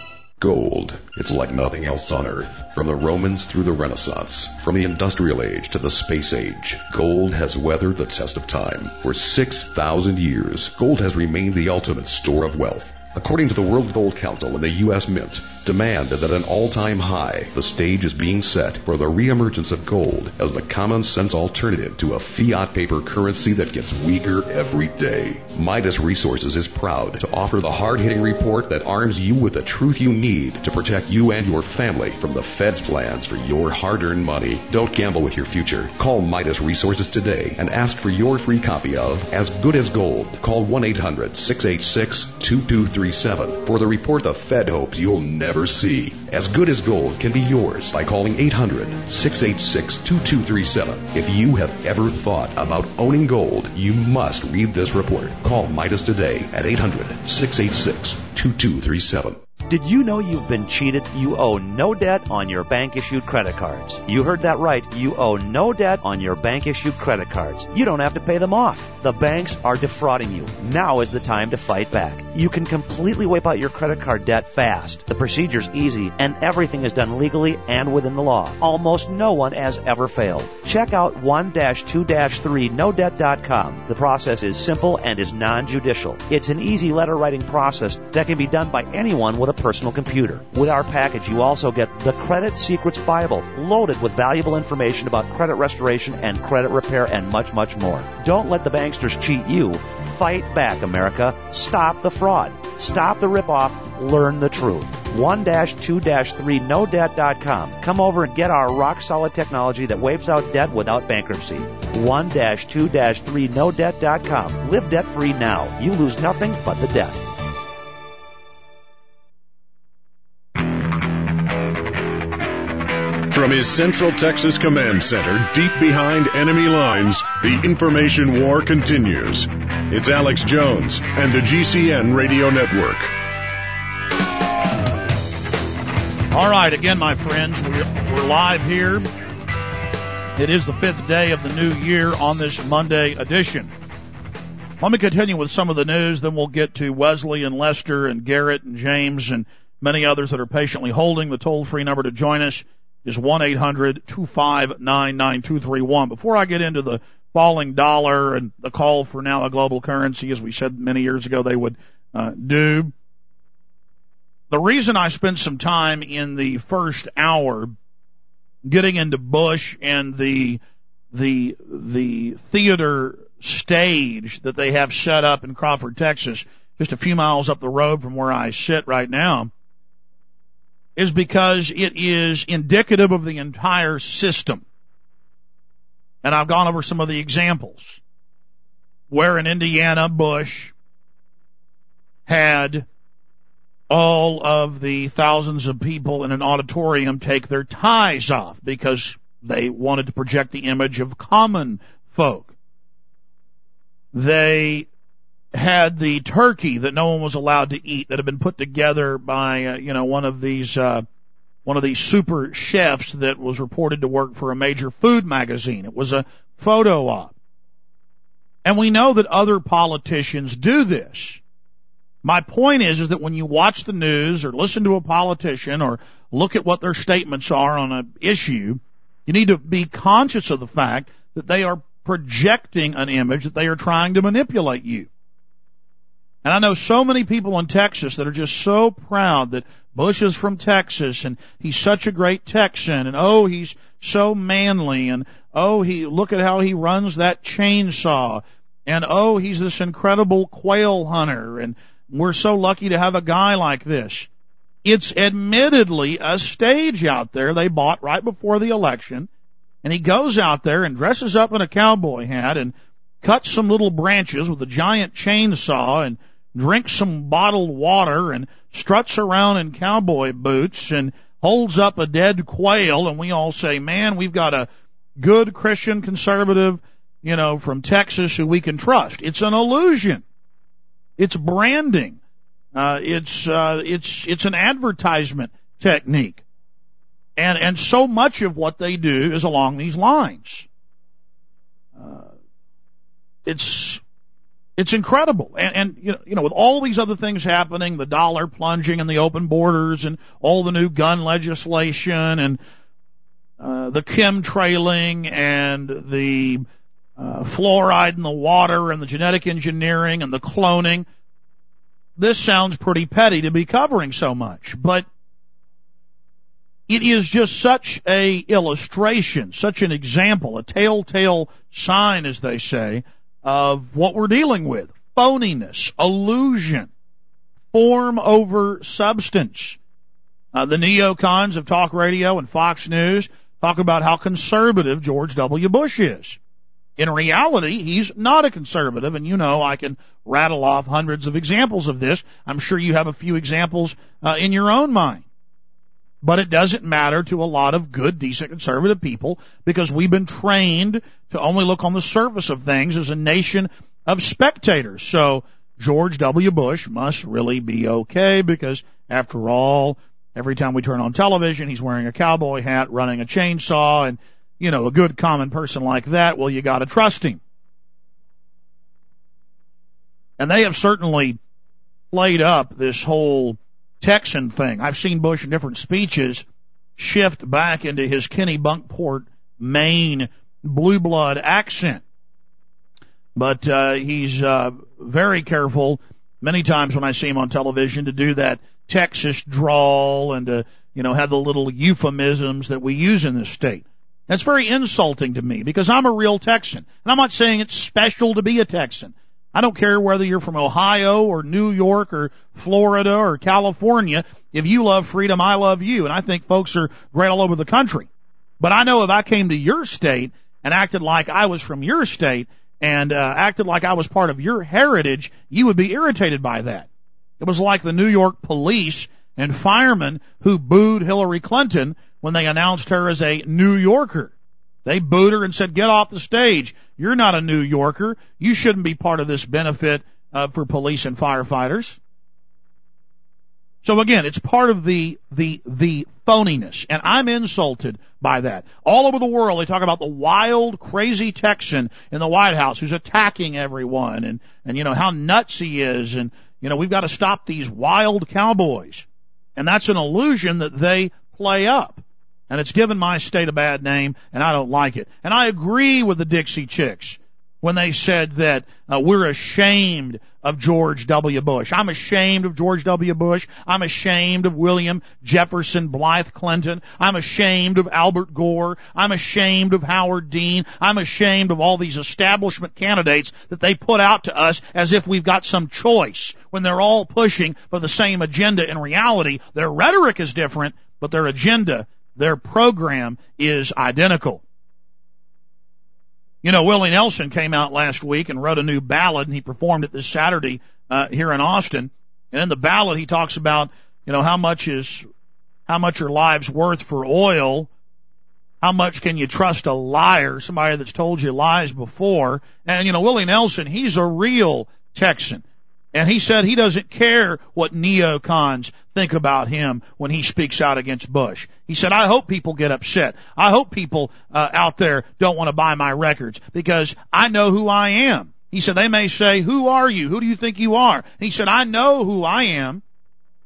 Gold. It's like nothing else on Earth. From the Romans through the Renaissance, from the Industrial Age to the Space Age, gold has weathered the test of time. For six thousand years, gold has remained the ultimate store of wealth. According to the World Gold Council and the U S Mint, demand is at an all-time high. The stage is being set for the reemergence of gold as the common-sense alternative to a fiat paper currency that gets weaker every day. Midas Resources is proud to offer the hard-hitting report that arms you with the truth you need to protect you and your family from the Fed's plans for your hard-earned money. Don't gamble with your future. Call Midas Resources today and ask for your free copy of As Good as Gold. Call one eight hundred, six eight six, two two three seven for the report the Fed hopes you'll never see. As Good as Gold can be yours by calling eight hundred, six eight six, two two three seven. If you have ever thought about owning gold, you must read this report. Call Midas today at eight hundred, six eight six, two two three seven. Did you know you've been cheated? You owe no debt on your bank-issued credit cards. You heard that right. You owe no debt on your bank-issued credit cards. You don't have to pay them off. The banks are defrauding you. Now is the time to fight back. You can completely wipe out your credit card debt fast. The procedure's easy, and everything is done legally and within the law. Almost no one has ever failed. Check out one dash two dash three no debt dot com. The process is simple and is non-judicial. It's an easy letter-writing process that can be done by anyone with a personal computer. With our package, you also get the Credit Secrets Bible, loaded with valuable information about credit restoration and credit repair and much, much more. Don't let the banksters cheat you. Fight back, America. Stop the fraud. Stop the ripoff. Learn the truth. one dash two dash three no debt dot com. Come over and get our rock-solid technology that wipes out debt without bankruptcy. one dash two dash three no debt dot com. Live debt-free now. You lose nothing but the debt. From his Central Texas Command Center, deep behind enemy lines, the information war continues. It's Alex Jones and the G C N Radio Network. All right, again, my friends, we're, we're live here. It is the fifth day of the new year on this Monday edition. Let me continue with some of the news, then we'll get to Wesley and Lester and Garrett and James and many others that are patiently holding. The toll-free number to join us is one eight hundred, two five nine, nine two three one. Before I get into the falling dollar and the call for now a global currency, as we said many years ago they would uh, do, the reason I spent some time in the first hour getting into Bush and the the the theater stage that they have set up in Crawford, Texas, just a few miles up the road from where I sit right now, is because it is indicative of the entire system. And I've gone over some of the examples where in Indiana, Bush had all of the thousands of people in an auditorium take their ties off because they wanted to project the image of common folk. They had the turkey that no one was allowed to eat that had been put together by, uh, you know, one of these, uh, one of these super chefs that was reported to work for a major food magazine. It was a photo op. And we know that other politicians do this. My point is, is that when you watch the news or listen to a politician or look at what their statements are on an issue, You need to be conscious of the fact that they are projecting an image, that they are trying to manipulate you. And I know so many people in Texas that are just so proud that Bush is from Texas and he's such a great Texan, and oh, he's so manly, and oh, he look at how he runs that chainsaw, and oh, he's this incredible quail hunter, and we're so lucky to have a guy like this. It's admittedly a stage out there they bought right before the election, and he goes out there and dresses up in a cowboy hat and cuts some little branches with a giant chainsaw and drinks some bottled water and struts around in cowboy boots and holds up a dead quail, and we all say, man, we've got a good Christian conservative, you know, from Texas who we can trust. It's an illusion. It's branding. Uh, it's, uh, it's, it's an advertisement technique. And, and so much of what they do is along these lines. Uh, it's, It's incredible. And, and you know, you know, with all these other things happening, the dollar plunging and the open borders and all the new gun legislation and uh, the chemtrailing and the uh, fluoride in the water and the genetic engineering and the cloning, this sounds pretty petty to be covering so much. But it is just such a illustration, such an example, a telltale sign, as they say, of what we're dealing with. Phoniness, illusion, form over substance. Uh, the neocons of talk radio and Fox News talk about how conservative George W. Bush is. In reality, he's not a conservative, and you know I can rattle off hundreds of examples of this. I'm sure you have a few examples uh, in your own mind. But it doesn't matter to a lot of good, decent conservative people because we've been trained to only look on the surface of things as a nation of spectators. So George W. Bush must really be okay because, after all, every time we turn on television, he's wearing a cowboy hat, running a chainsaw, and, you know, a good common person like that, well, you got to trust him. And they have certainly played up this whole Texan thing. I've seen Bush in different speeches shift back into his Kennebunkport, Maine blue blood accent. But uh, he's uh, very careful many times when I see him on television to do that Texas drawl and to, you know, have the little euphemisms that we use in this state. That's very insulting to me because I'm a real Texan. And I'm not saying it's special to be a Texan. I don't care whether you're from Ohio or New York or Florida or California. If you love freedom, I love you. And I think folks are great all over the country. But I know if I came to your state and acted like I was from your state and uh, acted like I was part of your heritage, you would be irritated by that. It was like the New York police and firemen who booed Hillary Clinton when they announced her as a New Yorker. They booed her and said, get off the stage. You're not a New Yorker. You shouldn't be part of this benefit uh, for police and firefighters. So again, it's part of the, the, the phoniness. And I'm insulted by that. All over the world, they talk about the wild, crazy Texan in the White House who's attacking everyone and, and, you know, how nuts he is. And, you know, we've got to stop these wild cowboys. And that's an illusion that they play up. And it's given my state a bad name, and I don't like it. And I agree with the Dixie Chicks when they said that uh, we're ashamed of George W. Bush. I'm ashamed of George W. Bush. I'm ashamed of William Jefferson Blythe Clinton. I'm ashamed of Albert Gore. I'm ashamed of Howard Dean. I'm ashamed of all these establishment candidates that they put out to us as if we've got some choice when they're all pushing for the same agenda. In reality, their rhetoric is different, but their agenda, their program is identical. You know, Willie Nelson came out last week and wrote a new ballad, and he performed it this Saturday uh, here in Austin. And in the ballad, he talks about, you know, how much is, how much are lives worth for oil? How much can you trust a liar, somebody that's told you lies before? And, you know, Willie Nelson, he's a real Texan. And he said he doesn't care what neocons think about him when he speaks out against Bush. He said, I hope people get upset. I hope people uh, out there don't want to buy my records because I know who I am. He said, they may say, who are you? Who do you think you are? And he said, I know who I am.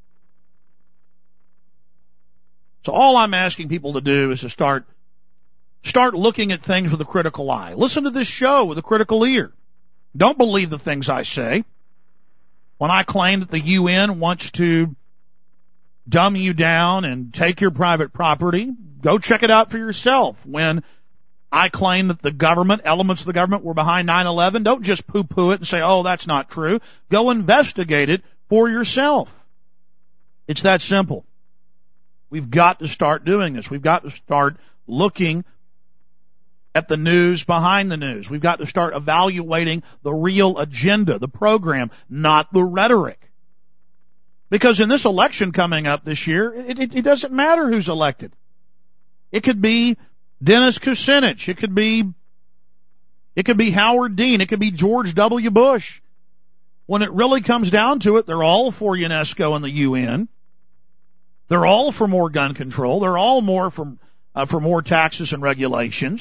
So all I'm asking people to do is to start Start looking at things with a critical eye. Listen to this show with a critical ear. Don't believe the things I say. When I claim that the U N wants to dumb you down and take your private property, go check it out for yourself. When I claim that the government, elements of the government were behind nine eleven, don't just poo-poo it and say, oh, that's not true. Go investigate it for yourself. It's that simple. We've got to start doing this. We've got to start looking at the news behind the news. We've got to start evaluating the real agenda, the program, not the rhetoric. Because in this election coming up this year, it, it, it doesn't matter who's elected. It could be Dennis Kucinich. It could be, it could be Howard Dean. It could be George W. Bush. When it really comes down to it, they're all for UNESCO and the U N. They're all for more gun control. They're all more for, uh, for more taxes and regulations.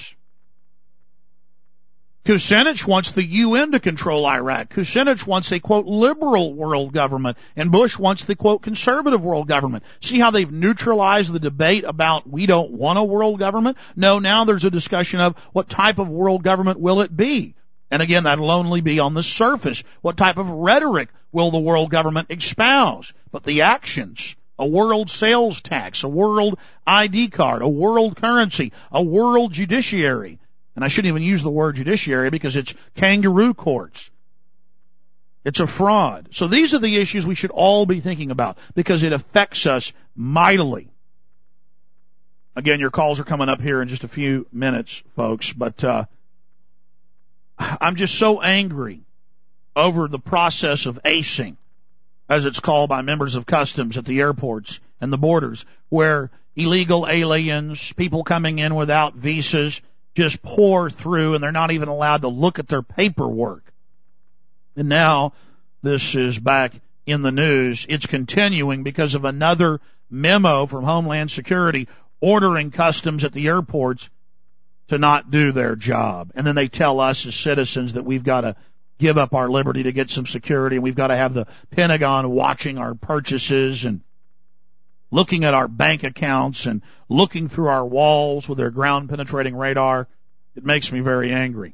Kucinich wants the U N to control Iraq. Kucinich wants a, quote, liberal world government, and Bush wants the, quote, conservative world government. See how they've neutralized the debate about we don't want a world government? No, now there's a discussion of what type of world government will it be? And again, that'll only be on the surface. What type of rhetoric will the world government espouse? But the actions, a world sales tax, a world I D card, a world currency, a world judiciary. And I shouldn't even use the word judiciary because it's kangaroo courts. It's a fraud. So these are the issues we should all be thinking about because it affects us mightily. Again, your calls are coming up here in just a few minutes, folks, but uh, I'm just so angry over the process of acing, as it's called by members of customs at the airports and the borders, where illegal aliens, people coming in without visas, just pour through, and they're not even allowed to look at their paperwork. And now this is back in the news. It's continuing because of another memo from Homeland Security ordering customs at the airports to not do their job. And then they tell us as citizens that we've got to give up our liberty to get some security, and we've got to have the Pentagon watching our purchases and looking at our bank accounts and looking through our walls with their ground-penetrating radar. It makes me very angry.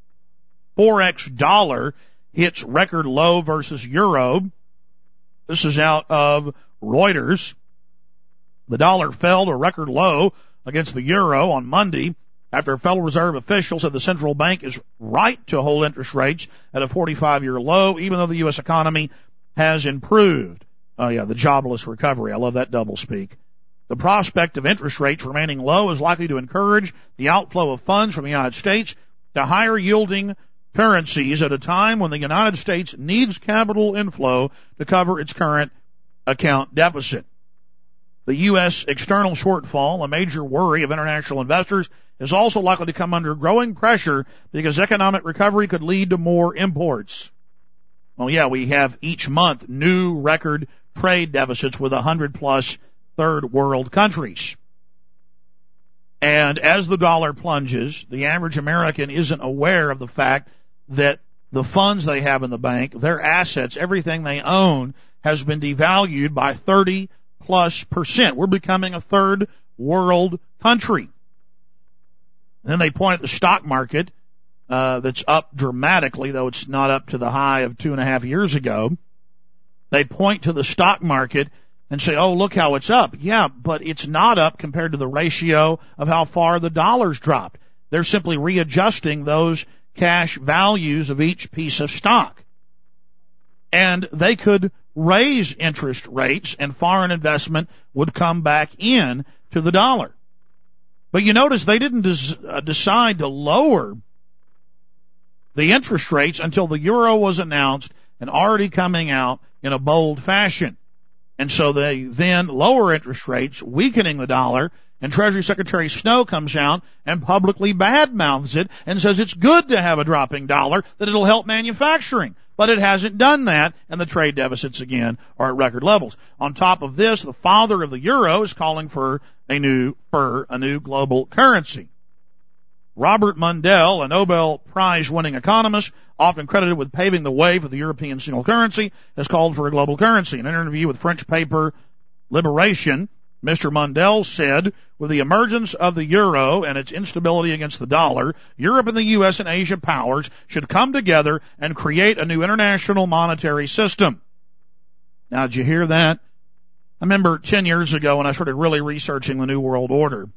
Forex dollar hits record low versus euro. This is out of Reuters. The dollar fell to a record low against the euro on Monday after a Federal Reserve official said the central bank is right to hold interest rates at a forty-five-year low, even though the U S economy has improved. Oh, yeah, the jobless recovery. I love that doublespeak. The prospect of interest rates remaining low is likely to encourage the outflow of funds from the United States to higher-yielding currencies at a time when the United States needs capital inflow to cover its current account deficit. The U S external shortfall, a major worry of international investors, is also likely to come under growing pressure because economic recovery could lead to more imports. Well, yeah, we have each month new record trade deficits with one hundred plus third world countries. And as the dollar plunges, the average American isn't aware of the fact that the funds they have in the bank, their assets, everything they own, has been devalued by thirty plus percent. We're becoming a third world country. And then they point at the stock market, uh, that's up dramatically, though it's not up to the high of two and a half years ago. They point to the stock market and say, oh, look how it's up. Yeah, but it's not up compared to the ratio of how far the dollar's dropped. They're simply readjusting those cash values of each piece of stock. And they could raise interest rates and foreign investment would come back in to the dollar. But you notice they didn't des- uh, decide to lower the interest rates until the euro was announced and already coming out in a bold fashion. And so they then lower interest rates, weakening the dollar, and Treasury Secretary Snow comes out and publicly badmouths it and says it's good to have a dropping dollar, that it'll help manufacturing. But it hasn't done that, and the trade deficits again are at record levels. On top of this, the father of the euro is calling for a new for a new global currency. Robert Mundell, a Nobel Prize-winning economist, often credited with paving the way for the European single currency, has called for a global currency. In an interview with French paper Liberation, Mister Mundell said, with the emergence of the euro and its instability against the dollar, Europe and the U S and Asia powers should come together and create a new international monetary system. Now, did you hear that? I remember ten years ago when I started really researching the New World Order,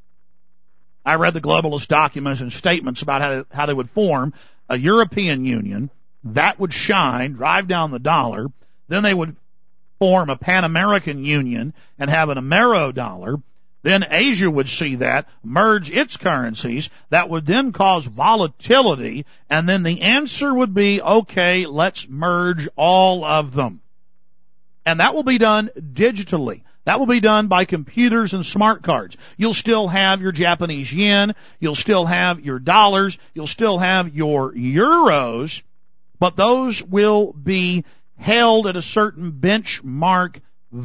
I read the globalist documents and statements about how, how they would form a European Union that would shine, drive down the dollar. Then they would form a Pan-American Union and have an Amero-dollar. Then Asia would see that, merge its currencies. That would then cause volatility. And then the answer would be, okay, let's merge all of them. And that will be done digitally. That will be done by computers and smart cards. You'll still have your Japanese yen. You'll still have your dollars. You'll still have your euros. But those will be held at a certain benchmark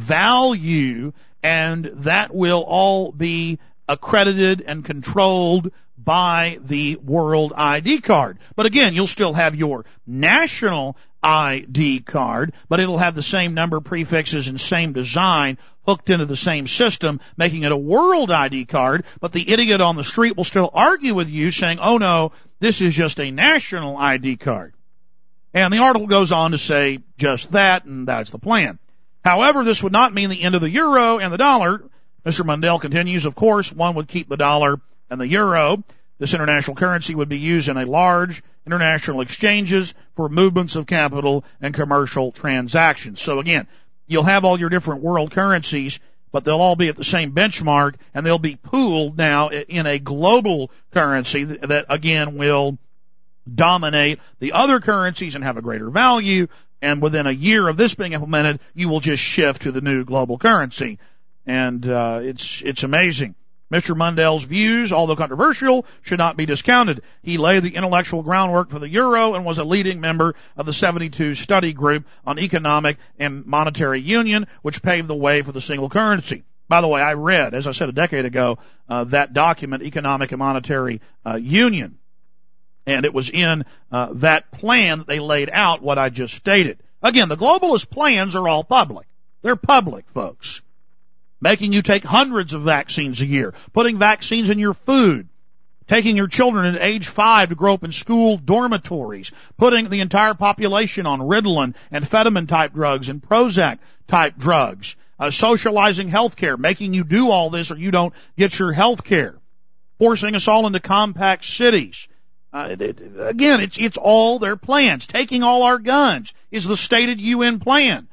value, and that will all be accredited and controlled by the World I D card. But again, you'll still have your national I D card, but it'll have the same number, prefixes, and same design hooked into the same system, making it a World I D card. But the idiot on the street will still argue with you, saying, oh no, this is just a national I D card. And the article goes on to say just that, and that's the plan. However, this would not mean the end of the euro and the dollar. Mister Mundell continues, of course, one would keep the dollar and the euro. This international currency would be used in a large international exchanges for movements of capital and commercial transactions. So again, you'll have all your different world currencies, but they'll all be at the same benchmark, and they'll be pooled now in a global currency that, again, will dominate the other currencies and have a greater value. And within a year of this being implemented, you will just shift to the new global currency. And uh, it's it's amazing. Mister Mundell's views, although controversial, should not be discounted. He laid the intellectual groundwork for the euro and was a leading member of the seventy-two study group on economic and monetary union, which paved the way for the single currency. By the way, I read, as I said a decade ago, uh, that document, Economic and Monetary uh, Union. And it was in uh, that plan that they laid out what I just stated. Again, the globalist plans are all public. They're public, folks. Making you take hundreds of vaccines a year, putting vaccines in your food, taking your children at age five to grow up in school dormitories, putting the entire population on Ritalin and amphetamine-type drugs and Prozac-type drugs, uh, socializing health care, making you do all this or you don't get your health care, forcing us all into compact cities. Uh, it, it, again, it's it's all their plans. Taking all our guns is the stated U N plan.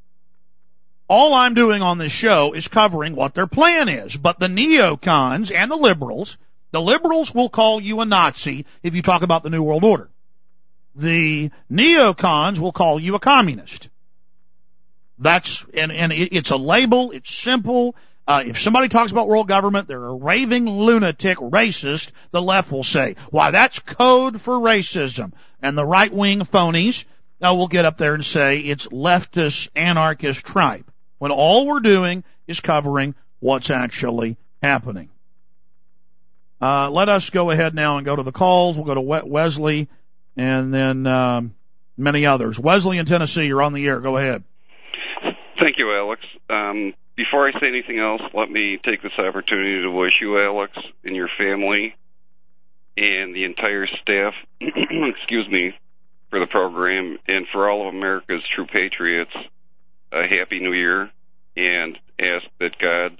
All I'm doing on this show is covering what their plan is. But the neocons and the liberals, the liberals will call you a Nazi if you talk about the New World Order. The neocons will call you a communist. That's, and, and it, it's a label, it's simple. Uh, if somebody talks about world government, they're a raving lunatic racist, the left will say, why, that's code for racism. And the right-wing phonies uh, will get up there and say it's leftist, anarchist tripe, when all we're doing is covering what's actually happening. Uh, let us go ahead now and go to the calls. We'll go to Wesley and then um, many others. Wesley in Tennessee, you're on the air. Go ahead. Thank you, Alex. Um, before I say anything else, let me take this opportunity to wish you, Alex, and your family and the entire staff, excuse me, for the program, and for all of America's true patriots, a Happy New Year, and ask that God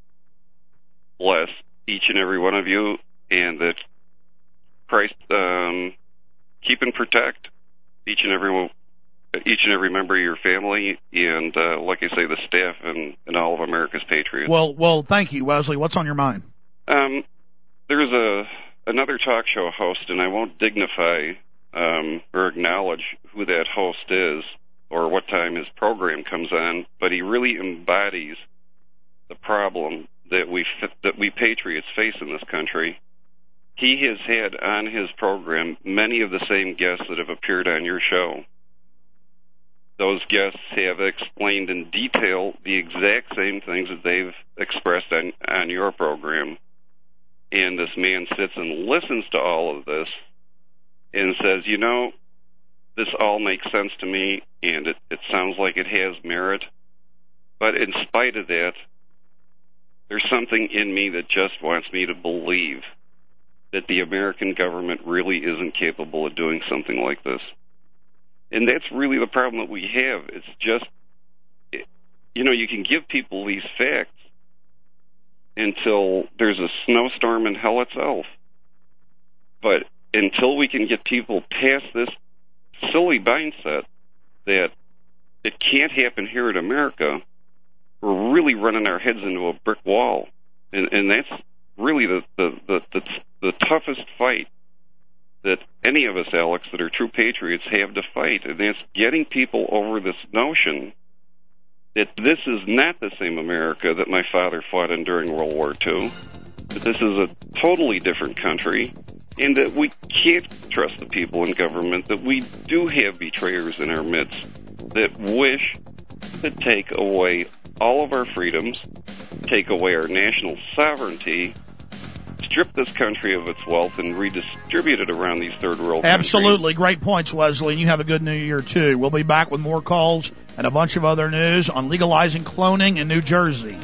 bless each and every one of you, and that Christ um, keep and protect each and every one. Each and every member of your family, and uh, like I say, the staff and, and all of America's patriots. Well, well, thank you, Wesley. What's on your mind? Um, there's a another talk show host, and I won't dignify um, or acknowledge who that host is or what time his program comes on, but he really embodies the problem that we that we patriots face in this country. He has had on his program many of the same guests that have appeared on your show. Those guests have explained in detail the exact same things that they've expressed on, on your program. And this man sits and listens to all of this and says, you know, this all makes sense to me, and it, it sounds like it has merit. But in spite of that, there's something in me that just wants me to believe that the American government really isn't capable of doing something like this. And that's really the problem that we have. It's just, you know, you can give people these facts until there's a snowstorm in hell itself. But until we can get people past this silly mindset that it can't happen here in America, we're really running our heads into a brick wall. And, and that's really the, the, the, the, the toughest fight that any of us, Alex, that are true patriots have to fight. And that's getting people over this notion that this is not the same America that my father fought in during World War Two, that this is a totally different country, and that we can't trust the people in government, that we do have betrayers in our midst that wish to take away all of our freedoms, take away our national sovereignty, strip this country of its wealth, and redistribute it around these third world countries. Absolutely. Great points, Wesley. And you have a good new year, too. We'll be back with more calls and a bunch of other news on legalizing cloning in New Jersey.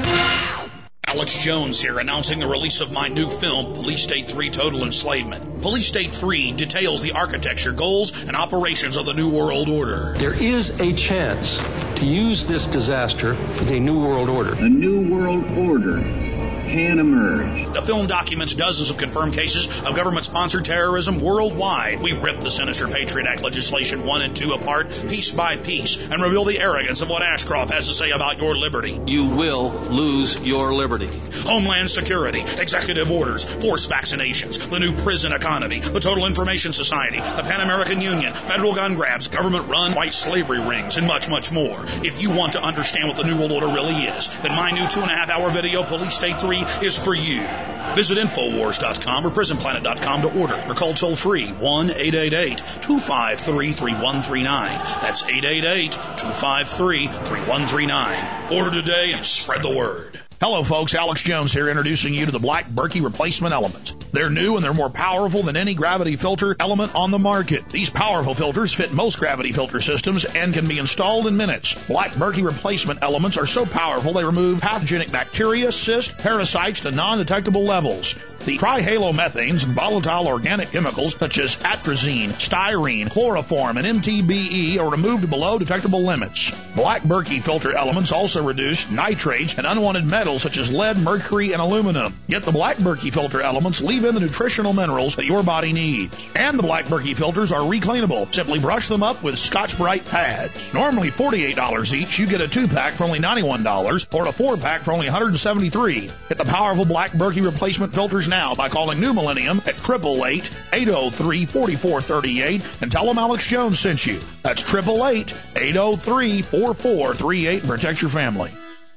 Alex Jones here, announcing the release of my new film, Police State three Total Enslavement. Police State three details the architecture, goals, and operations of the New World Order. There is a chance to use this disaster as a New World Order. A New World Order can emerge. The film documents dozens of confirmed cases of government-sponsored terrorism worldwide. We rip the sinister Patriot Act legislation one and two apart, piece by piece, and reveal the arrogance of what Ashcroft has to say about your liberty. You will lose your liberty. Homeland Security, executive orders, forced vaccinations, the new prison economy, the Total Information Society, the Pan American Union, federal gun grabs, government-run white slavery rings, and much, much more. If you want to understand what the New World Order really is, then my new two-and-a-half-hour video, Police State three, is for you. Visit Infowars dot com or Prison Planet dot com to order, or call toll-free one eight eight eight, two five three, three one three nine. That's eight eight eight, two five three, three one three nine. Order today and spread the word. Hello, folks. Alex Jones here, introducing you to the Black Berkey Replacement Element. They're new and they're more powerful than any gravity filter element on the market. These powerful filters fit most gravity filter systems and can be installed in minutes. Black Berkey Replacement Elements are so powerful they remove pathogenic bacteria, cysts, parasites to non-detectable levels. The trihalomethanes and volatile organic chemicals such as atrazine, styrene, chloroform, and M T B E are removed below detectable limits. Black Berkey filter elements also reduce nitrates and unwanted metals such as lead, mercury, and aluminum. Get the Black Berkey filter elements, leave in the nutritional minerals that your body needs. And the Black Berkey filters are recleanable. Simply brush them up with Scotch-Brite pads. Normally forty-eight dollars each, you get a two-pack for only ninety-one dollars or a four-pack for only one hundred seventy-three dollars. Get the powerful Black Berkey replacement filters now by calling New Millennium at eight eight eight, eight oh three, four four three eight and tell them Alex Jones sent you. That's eight eight eight, eight oh three, four four three eight and protect your family.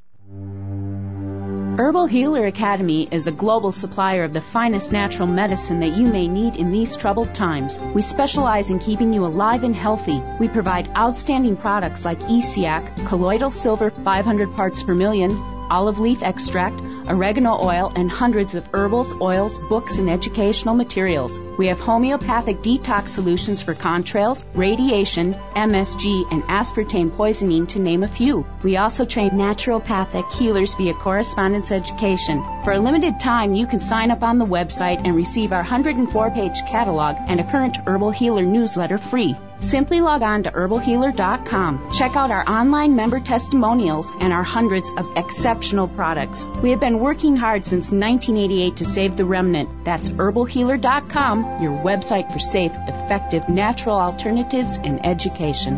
Herbal Healer Academy is the global supplier of the finest natural medicine that you may need in these troubled times. We specialize in keeping you alive and healthy. We provide outstanding products like E C A C, colloidal silver five hundred parts per million, olive leaf extract, oregano oil, and hundreds of herbals, oils, books, and educational materials. We have homeopathic detox solutions for contrails, radiation, M S G, and aspartame poisoning, to name a few. We also train naturopathic healers via correspondence education. For a limited time, you can sign up on the website and receive our one hundred four page catalog and a current Herbal Healer newsletter free. Simply log on to herbal healer dot com. Check out our online member testimonials and our hundreds of exceptional products. We have been working hard since nineteen eighty-eight to save the remnant. That's herbal healer dot com, your website for safe, effective, natural alternatives and education.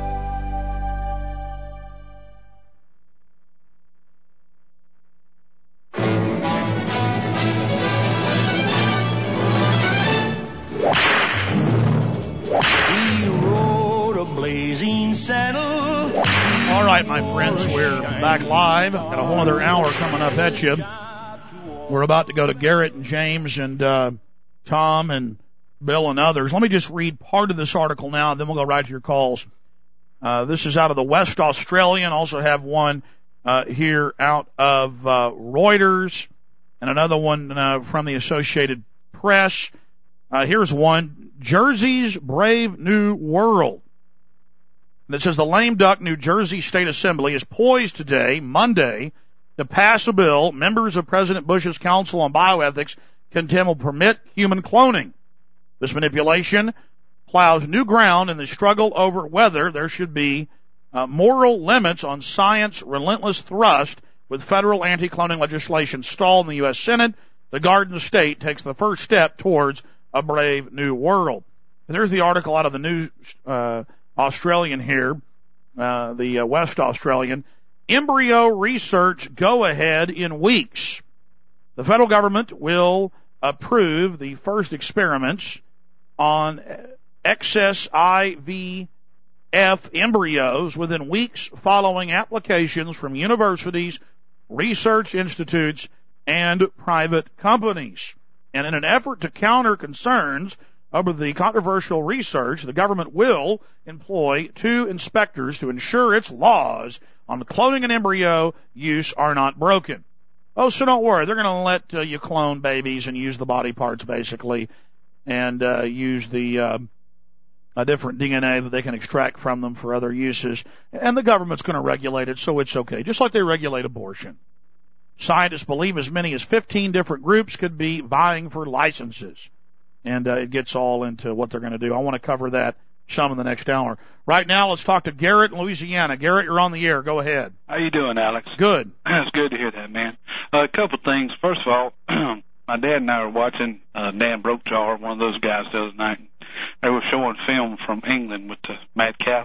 All right, my friends, we're back live. Got a whole other hour coming up at you. We're about to go to Garrett and James and uh, Tom and Bill and others. Let me just read part of this article now, and then we'll go right to your calls. Uh, this is out of the West Australian. Also have one uh, here out of uh, Reuters and another one uh, from the Associated Press. Uh, here's one, Jersey's Brave New World. And it says the lame duck New Jersey State Assembly is poised today, Monday, to pass a bill members of President Bush's Council on Bioethics contend will permit human cloning. This manipulation plows new ground in the struggle over whether there should be uh, moral limits on science's relentless thrust. With federal anti-cloning legislation stalled in the U S Senate, the Garden State takes the first step towards a brave new world. And there's the article out of the New uh, Australian here, uh, the uh, West Australian. Embryo research go ahead in weeks. The federal government will approve the first experiments on excess I V F embryos within weeks following applications from universities, research institutes, and private companies. And in an effort to counter concerns over the controversial research, the government will employ two inspectors to ensure its laws on cloning and embryo use are not broken. Oh, so don't worry. They're going to let uh, you clone babies and use the body parts, basically, and uh, use the uh, a different D N A that they can extract from them for other uses. And the government's going to regulate it, so it's okay, just like they regulate abortion. Scientists believe as many as fifteen different groups could be vying for licenses. And uh, it gets all into what they're going to do. I want to cover that some in the next hour. Right now, let's talk to Garrett in Louisiana. Garrett, you're on the air. Go ahead. How you doing, Alex? Good. It's good to hear that, man. Uh, a couple things. First of all, my dad and I were watching uh, Dan Brokejaw, one of those guys, the other night. They were showing film from England with the mad cow.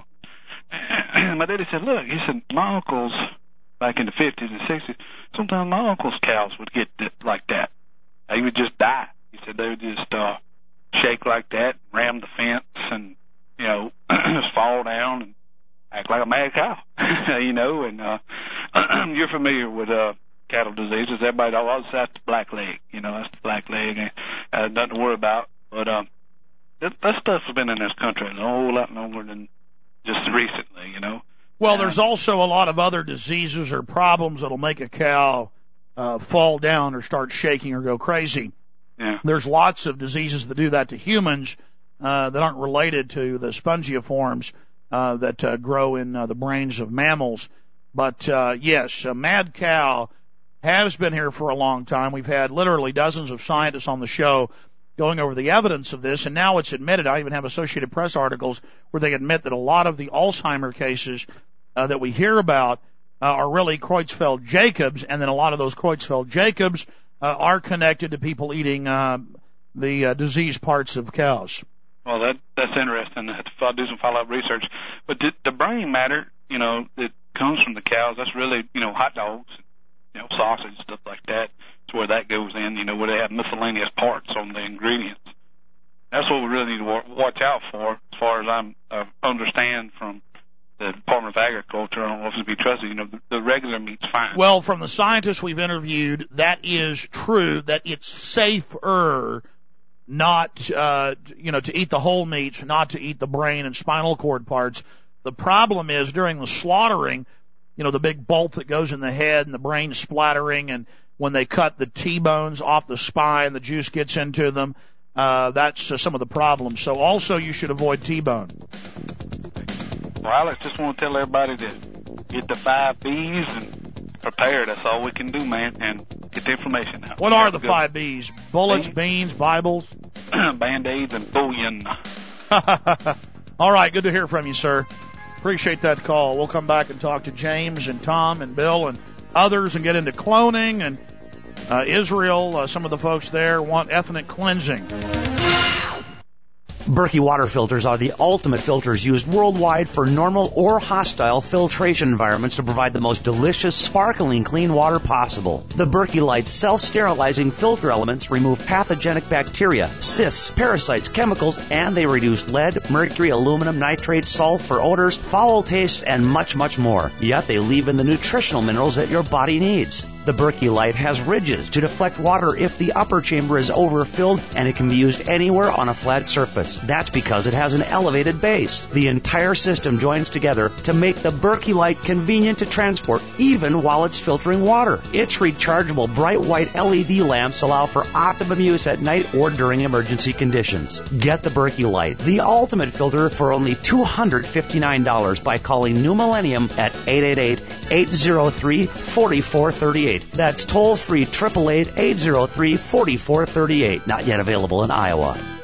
And my daddy said, look, he said, my uncles, back in the fifties and sixties, sometimes my uncle's cows would get like that. They would just die. He said they would just uh, shake like that, ram the fence, and, you know, just fall down and act like a mad cow, you know. And uh, you're familiar with uh, cattle diseases. Everybody always that's the black leg, you know, that's the black leg. Uh, nothing to worry about. But um, that, that stuff's been in this country a whole lot longer than just recently, you know. Well, there's also a lot of other diseases or problems that'll make a cow uh, fall down or start shaking or go crazy. Yeah. There's lots of diseases that do that to humans uh, that aren't related to the spongiforms uh, that uh, grow in uh, the brains of mammals. But, uh, yes, a mad cow has been here for a long time. We've had literally dozens of scientists on the show going over the evidence of this, and now it's admitted. I even have Associated Press articles where they admit that a lot of the Alzheimer cases uh, that we hear about uh, are really Creutzfeldt-Jacobs, and then a lot of those Creutzfeldt-Jacobs uh, are connected to people eating uh, the uh, diseased parts of cows. Well, that that's interesting. I have to do some follow-up research. But the, the brain matter, you know, that comes from the cows, that's really, you know, hot dogs, you know, sausage, stuff like that. That's where that goes in, you know, where they have miscellaneous parts on the ingredients. That's what we really need to watch out for, as far as I uh, understand from the Department of Agriculture. I don't know if it's to be trusted. You know, the, the regular meat's fine. Well, from the scientists we've interviewed, that is true, that it's safer not, uh, you know, to eat the whole meats, not to eat the brain and spinal cord parts. The problem is during the slaughtering, you know, the big bolt that goes in the head and the brain splattering, and when they cut the T-bones off the spine, the juice gets into them. Uh, that's uh, some of the problems. So also you should avoid T-bone. Well, Alex, just want to tell everybody to get the five B's and prepare. That's all we can do, man, and get the information out. What are the five B's? Bullets, beans, beans Bibles? Band-Aids, and bullion. All right, good to hear from you, sir. Appreciate that call. We'll come back and talk to James and Tom and Bill and others and get into cloning and uh, Israel. Uh, some of the folks there want ethnic cleansing. Berkey water filters are the ultimate filters used worldwide for normal or hostile filtration environments to provide the most delicious, sparkling clean water possible. The Berkey Light's self-sterilizing filter elements remove pathogenic bacteria, cysts, parasites, chemicals, and they reduce lead, mercury, aluminum, nitrates, sulfur, odors, foul tastes, and much, much more. Yet they leave in the nutritional minerals that your body needs. The Berkey Light has ridges to deflect water if the upper chamber is overfilled, and it can be used anywhere on a flat surface. That's because it has an elevated base. The entire system joins together to make the Berkey Light convenient to transport, even while it's filtering water. Its rechargeable bright white L E D lamps allow for optimum use at night or during emergency conditions. Get the Berkey Light, the ultimate filter, for only two hundred fifty-nine dollars by calling New Millennium at eight eight eight, eight zero three, four four three eight. That's toll-free eight eight eight, eight zero three, four four three eight. Not yet available in Iowa.